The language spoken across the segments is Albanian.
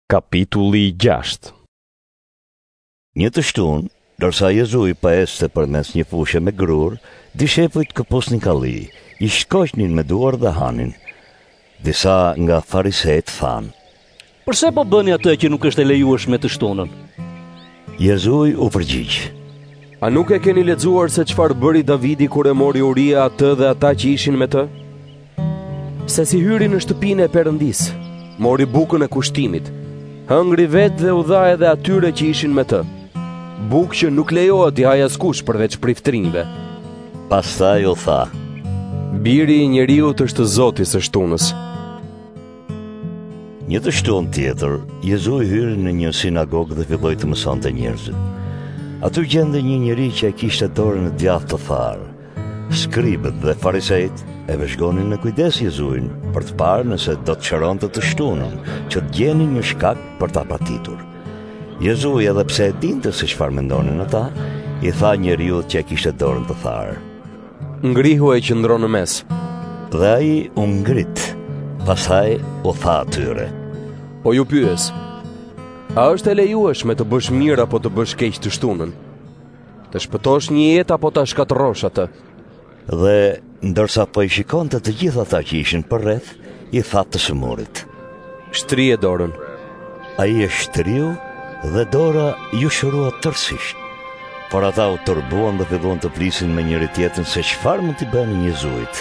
Kapitulli 6. Një të shtunë, dërsa Jezu i paeste përmes një fushë me grur, dishepujt këpusnin kalli, I shkoqnin me duar dhe hanin. Disa nga farisejt thanë: "Përse po bëni atë që nuk është e lejueshme të shtunën?" Jezu u përgjigj: A nuk e keni lexuar se çfarë bëri Davidi kur e mori Uria atë dhe ata që ishin me të? Se si hyri në shtëpinë e Perëndis, mori bukën e kushtimit, hëngri vetë dhe u dha edhe atyre që ishin me të. Bukë që nuk lejohet t'i hajë askush përveç priftërinjve. Pastaj u tha: Biri I njeriut është Zoti së shtunës. Një të shtunë tjetër, Jezu I hyri në një sinagogë dhe filloi të mësonte njerëzit. Aty gjende një njeri që e kishte dorën në djathtë të tharë. Skribët dhe farisejt e vëzhgonin në kujdes Jezuin për të parë nëse do të shëronte të shtunën, që të gjenin një shkak për ta patitur. Jezu, edhe pse e dinte se çfarë mendonin ata, I tha njeriut që e kishte dorën të tharë: Ngrihu e qëndro në mes. Dhe ai u ngrit. Pastaj u tha atyre: Po ju pyes, a është e lejueshme të bësh mirë apo të bësh keq të shtunën? Të shpëtosh një jetë apo ta shkatërrosh atë? Dhe ndërsa po I shikonte të gjithë ata që ishin përreth, I tha të sëmurit: Shtrije dorën. Ai e shtriu dhe dora ju shërua tërësisht. Por ata u turbuan dhe filluan të flisin me njëri tjetrin se çfarë mund t'i bënin Jezuit.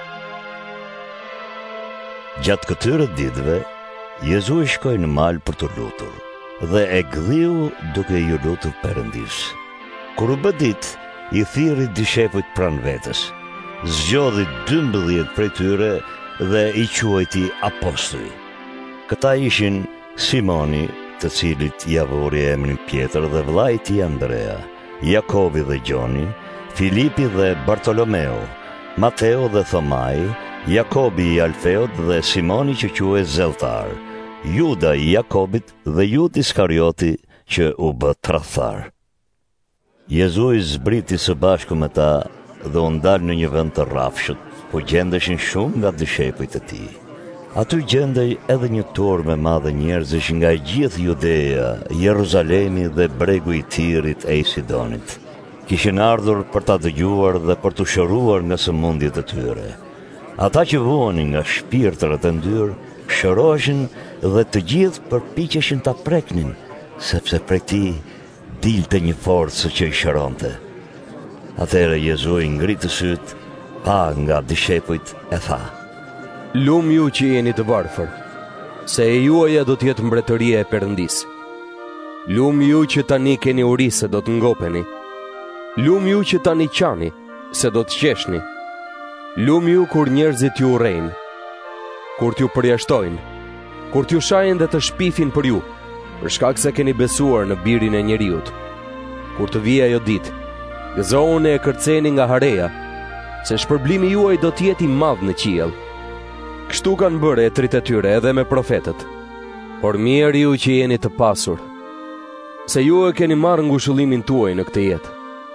Gjatë këtyre ditëve, Jezu I shkoi në mal për të lutur dhe e gdhiu duke I lutur Perëndis. Kur u bë ditë, I thirri dishepujt pranë vetes. Zgjodhi 12 prej tyre dhe I quajti apostujë. Këta ishin Simoni, të cilit ja vuri emrin Pjetër, dhe vllai I tij Andrea, Jakobi dhe Gjoni, Filipi dhe Bartolomeu, Mateo dhe Thomai, Jakobi I Alfeut dhe Simoni që quhej Zelltar, Juda I Jakobit dhe Judi Iskarioti që u bë tradhtar. Jezu I zbriti së bashku me ta dhe u ndal në një vend të rrafshët, ku gjendeshin shumë nga dishepujt e tij. Aty gjendej edhe një turme e madhe njerëzish nga gjithë Judea, Jeruzalemi dhe bregu I Tirit e I Sidonit. Kishin ardhur për ta dëgjuar dhe për të shëruar nga sëmundjet e tyre. Ata që vuanin nga shpirtrat e ndyrë, shëroheshin dhe të gjithë përpiqeshin ta preknin, sepse prej tij dilte një forcë që I shëronte. Atëherë Jezu I ngriti syt, pa nga dishepujt e tha: Lum ju që jeni të varfër, se e juaja do t'jetë mbretëria e Perëndis. Lum ju që tani keni uri se do të ngopeni. Lum ju që tani qani, se do të qeshni. Lum ju kur njerëzit ju urrejnë, kur t'ju përjashtojnë, kur t'ju shajnë dhe të shpifin për ju, për shkak se keni besuar në Birin e njeriut. Kur të vijë ajo ditë, gëzohuni e kërceni nga hareja, se shpërblimi juaj do t'jeti I madh në qiell. Kështu kanë bërë etrit e tyre edhe me profetët. Por mirë ju që jeni të pasur, se ju e keni marrë ngushëllimin tuaj në këtë jetë.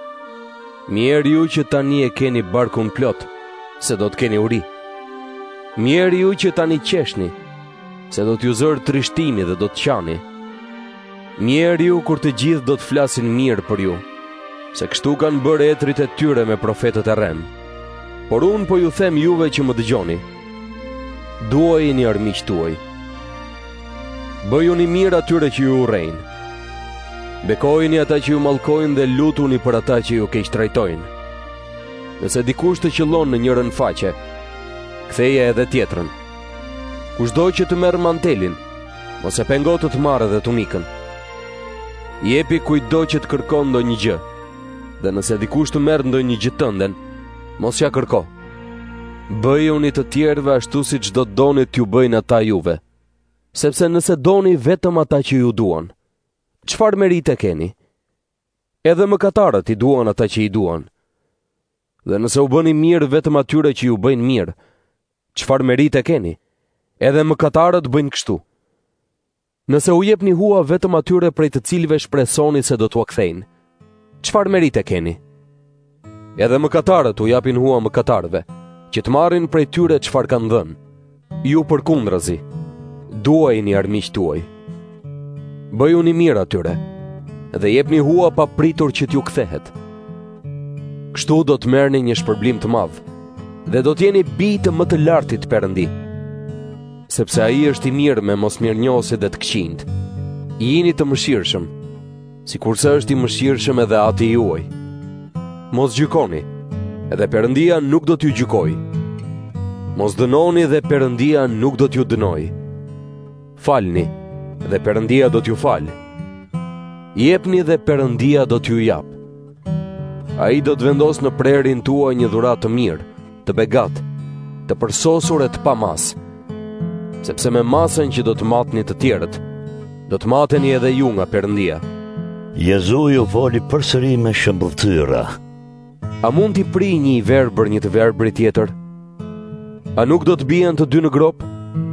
Mirë ju që tani e keni barkun plot, se do të keni uri. Mirë ju që tani qeshni, se do t'ju zërë trishtimi dhe do të qani. Mirë ju kur të gjithë do të flasin mirë për ju, se kështu kanë bërë etrit e tyre me profetët e rrem. Por unë po ju them juve që më dëgjoni: duajini armiq tuaj. Bëjuni mirë atyre që ju urrejnë. Bekojini ata që ju mallkojnë dhe lutuni për ata që ju keq trajtojnë. Nëse dikush të qëllon në njërin faqe, ktheje edhe tjetrën. Kushdo që të merr mantelin, mos e pengo të marrë edhe tunikën. Jepi kujtdo që të kërkon ndonjë gjë, dhe nëse dikush të merr ndonjë gjë tënden, mos ja kërko. Bëjuni të tjerëve ashtu siç do të doni t'ju bëjnë ata juve, sepse nëse doni vetëm ata që ju duan, çfarë merite keni? Edhe mëkatarët I duan ata që I duan. Dhe nëse u bëni mirë vetëm atyre që ju bëjnë mirë, çfarë merite keni? Edhe mëkatarët bëjnë kështu. Nëse u jepni hua vetëm atyre prej të cilëve shpresoni se do t'u kthejnë, çfarë merite keni? Edhe mëkatarët u japin hua mëkatarëve, që të marrin prej tyre çfarë kanë dhënë. Ju përkundrazi, duajini armiq tuaj. Bëju një mirë atyre, dhe jepni hua pa pritur që t'ju kthehet. Kështu do të merrni një shpërblim të madh, dhe do t'jeni bijtë më të lartit Perëndi, sepse ai është i mirë me mosmirënjohësit dhe të këqinjt. Jini të mëshirshëm, sikurse është i mëshirshëm edhe Ati juaj. Mos gjykoni, edhe Perëndia nuk do t'ju gjykojë. Mos dënoni dhe Perëndia nuk do t'ju dënojë. Falni, dhe Perëndia do t'ju falë. Jepni dhe Perëndia do t'ju jap. Ai do të vendos në prerin tuaj një dhuratë të mirë, të begat, të përsosur e të pa mas, sepse me masën që do të matni të tjerët, do të mateni edhe ju nga Perëndia. Jezu ju foli përsëri me shëmbëltyra. A mund t'i pri një i verbër një të verbëri tjetër? A nuk do të bien të dy në grop?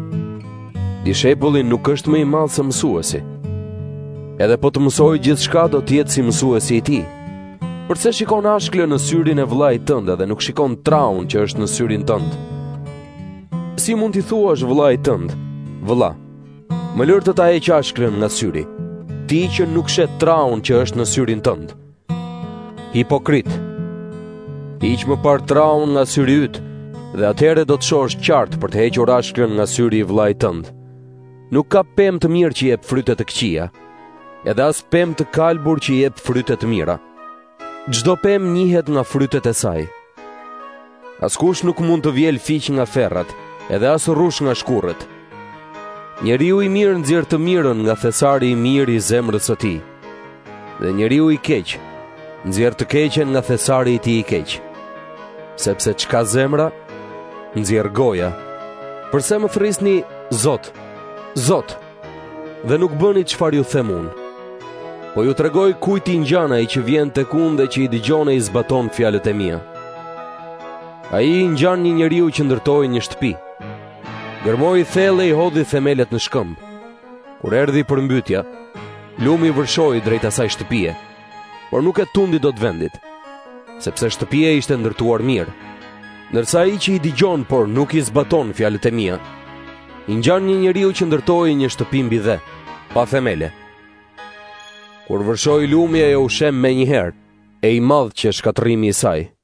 Dishepulli nuk është më i madh se mësuesi. Edhe po të mësojë gjithçka do të jetë si mësuesi i tij. Përse shikon ashklën në syrin e vëllait tënd dhe nuk shikon traun që është në syrin tënd? Si mund t'i thuash vëllait tënd: "Vëlla, më lër të ta heq ashklën nga syri", ti që nuk shet traun që është në syrin tënd? Hipokrit, hiq më parë traun nga syri yt, dhe atëherë do të shohësh qartë për të hequr ashklën nga syri i vëllait tënd. Nuk ka pemë të mirë që jep fryte të këqija, edhe as pemë të kalbur që jep fryte të mira. Çdo pemë njihet nga frytet e saj. Askush nuk mund të vjel fiq nga ferrat, edhe as rrush nga shkurrët. Njeriu i mirë nxjerr të mirën nga thesari i mirë i zemrës së tij, dhe njeriu i keq nxjerr të keqen nga thesari i tij i keq. Sepse çka zemra, nxjerr goja. Përse më thrisni Zot, Zot, dhe nuk bëni çfarë ju them unë? Po ju tregoj kujt i ngjan ai që vjen tek unë dhe që i dëgjon e i zbaton fjalët e mia. Ai i ngjan një njeriu që ndërtoi një shtëpi. Gërmoi thellë i hodhi themelet në shkëmb. Kur erdhi përmbytja, lumi vërshoi drejt asaj shtëpie, por nuk e tundi dot vendit, sepse shtëpia ishte ndërtuar mirë. Ndërsa ai që i dëgjon por nuk i zbaton fjalët e mia, i ngjan një njeriu që ndërtoi një shtëpi mbi dhe, pa themele. Kur vërshoi lumi ajo u shem menjëherë, e i madh që shkatrrimi i saj.